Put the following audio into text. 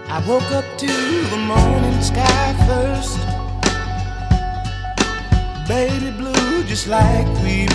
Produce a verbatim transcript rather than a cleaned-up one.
I woke up to the morning sky first. Baby blue just like we